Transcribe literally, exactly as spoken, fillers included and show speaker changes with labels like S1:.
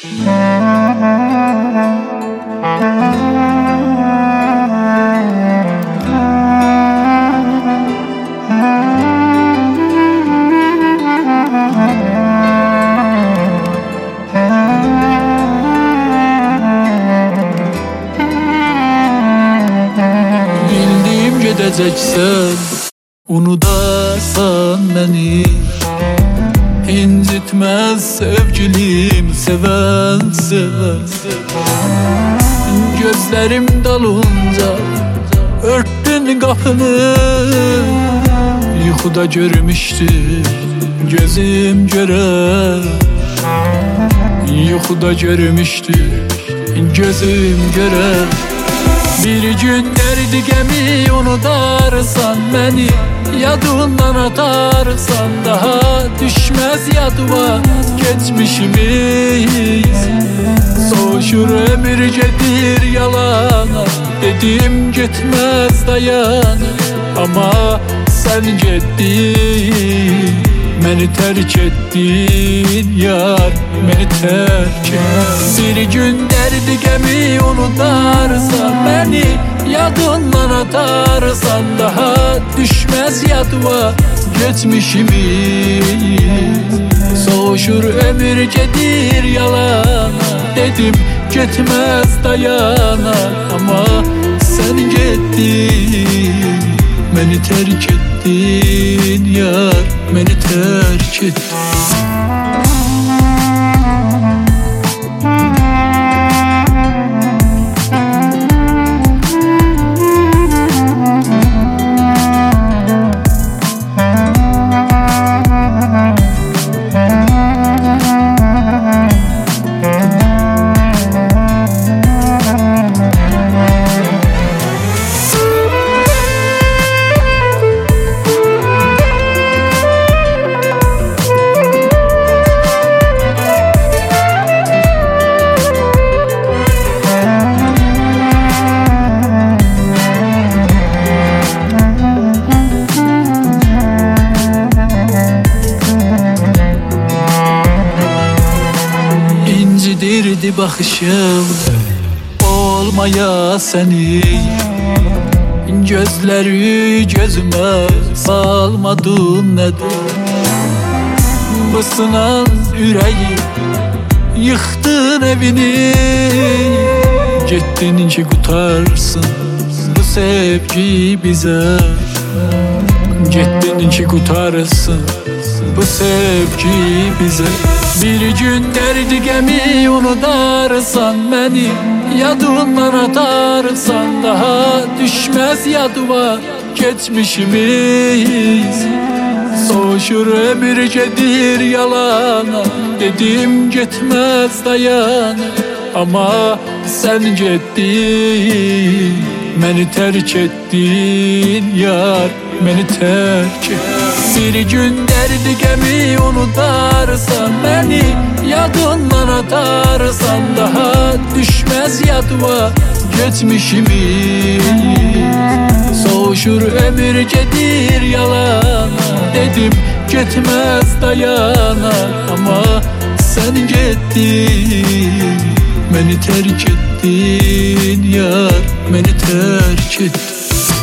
S1: Bildiğim gedeceksen unudasan beni, incitmez sevgilim seven seven. Gözlerim dalınca örttün kapını, yuxuda görmüşdüm gözüm görer. Yuxuda görmüşdüm gözüm görer. Bir gün derdi gemi unutarsan beni, yadından atarsan daha düşmez yadıma geçmişimiz. Soğuşur ömür gedir yalana, dedim gitmez dayan. Ama sen gittin, beni terk ettin yar, beni terk et. Bir gün derdi gemi unutarsan beni, yadından atarsan daha düşmez yadıma geçmişimiz. Soğuşur ömür gedir yalana, dedim gitmez dayana. Ama sen gittin, beni terk ettin yar, beni terk ettin. İncidirdi bakışım olmaya seni, gözleri gözüme salmadın nedir? Bu sınan yüreği yıktın evini, gittin ki kurtarsın bu sevgi bize. Gittin ki kurtarsın bu sevgi bize. Bir gün derdi gemi unutarsan beni, yadından atarsan daha düşmez yadıma geçmişimiz. Soğuşur ömür gedir yalana, dedim gitmez dayan. Ama sen gittin, beni terk ettin yar, beni terk et. Bir gün derdi gemi unutarsan beni, yadından atarsan daha düşmez yadıma geçmişimiz. Soğuşur ömür gedir yalana, dedim gitmez dayana. Ama sen gittin, beni terk ettin yar, beni terk ettin.